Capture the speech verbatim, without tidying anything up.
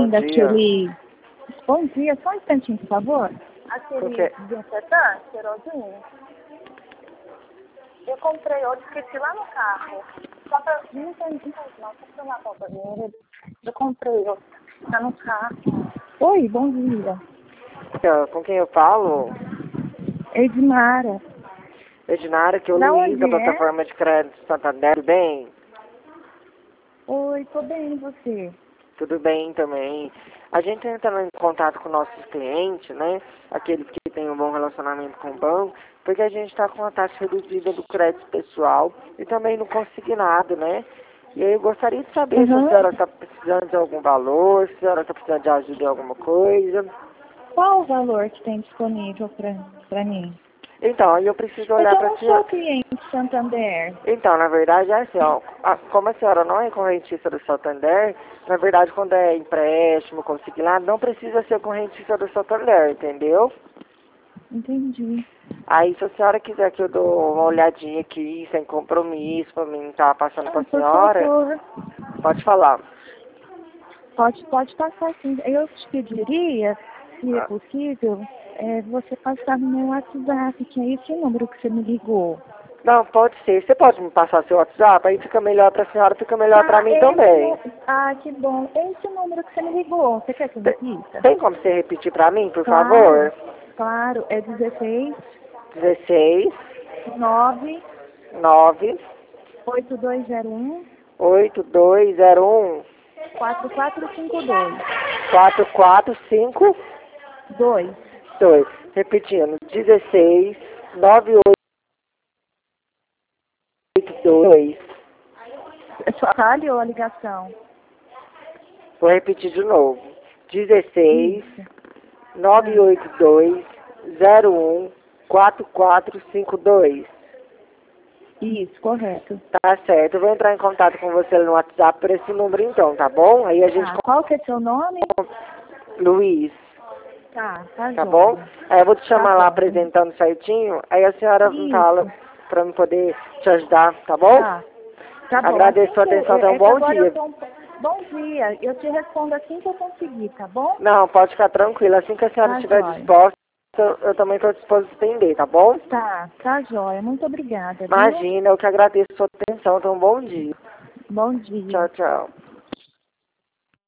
bom dia. daquele... Bom dia, só um instantinho, por favor. Aquele Porque... desinfetante, cheirosinho. Eu comprei hoje, esqueci lá no carro. Só pra... Não entendi, não, só pra uma conta dele. Eu comprei hoje, tá no carro. Oi, bom dia. Com quem eu falo? Edmara. Edinara, que eu Da Luiz, da onde é? plataforma de crédito Santander. Tudo bem? Oi, tô bem, e você? Tudo bem também. A gente entra em contato com nossos clientes, né? Aqueles que têm um bom relacionamento com o banco, porque a gente está com uma taxa reduzida do crédito pessoal e também no consignado, né? E aí eu gostaria de saber Uhum. se a senhora está precisando de algum valor, se a senhora está precisando de ajuda em alguma coisa. Qual o valor que tem disponível pra, pra mim? Então, aí eu preciso É que olhar eu para a não sou senhora. cliente Santander. Então, na verdade, é assim, ó, a- como a senhora não é correntista do Santander, na verdade, quando é empréstimo, consignado, não precisa ser correntista do Santander, entendeu? Entendi. Aí, se a senhora quiser que eu dou uma olhadinha aqui, sem compromisso, pra mim estar passando Ah, pra por senhora, favor. pode falar. Pode, pode passar sim. Eu te pediria, se é Ah, possível, é, você passar no meu WhatsApp, que é esse número que você me ligou. não, pode ser. Você pode me passar seu WhatsApp? Aí fica melhor pra senhora, fica melhor pra Tá, mim esse também. nu... Ah, que bom. Esse número que você me ligou, você quer que eu Tem, repita? tem como você repetir pra mim, por Claro, favor? claro. É dezesseis, dezesseis, nove, nove, oito dois zero um, oito dois zero um. quatro quatro cinco dois. quatro quatro cinco dois. dois. Repetindo, dezesseis, nove oito dois. Só falhou a ligação. Vou repetir de novo. dezesseis, Isso. nove Ah, oito dois, zero um, quatro quatro cinco dois. isso, correto. Tá certo. Eu vou entrar em contato com você no WhatsApp por esse número então, tá bom? Aí a gente... Tá, qual que é seu nome? Luiz, Tá, tá tá bom? joia. Aí eu vou te Tá chamar lá bom. apresentando certinho, aí a senhora me fala Isso, pra eu poder te ajudar, tá bom? tá. Tá bom. Agradeço a Assim sua que eu, atenção, tenha é um é que bom agora eu dia. tô um po- Bom dia. Eu te respondo assim que eu conseguir, tá bom? Não, pode ficar tranquila. Assim que a senhora Tá estiver joia. disposta, eu, eu também estou disposto a atender, tá bom? Tá, tá joia. Muito obrigada, viu? Imagina, eu que agradeço a sua atenção. Tenha um bom dia. Bom dia. Tchau, tchau.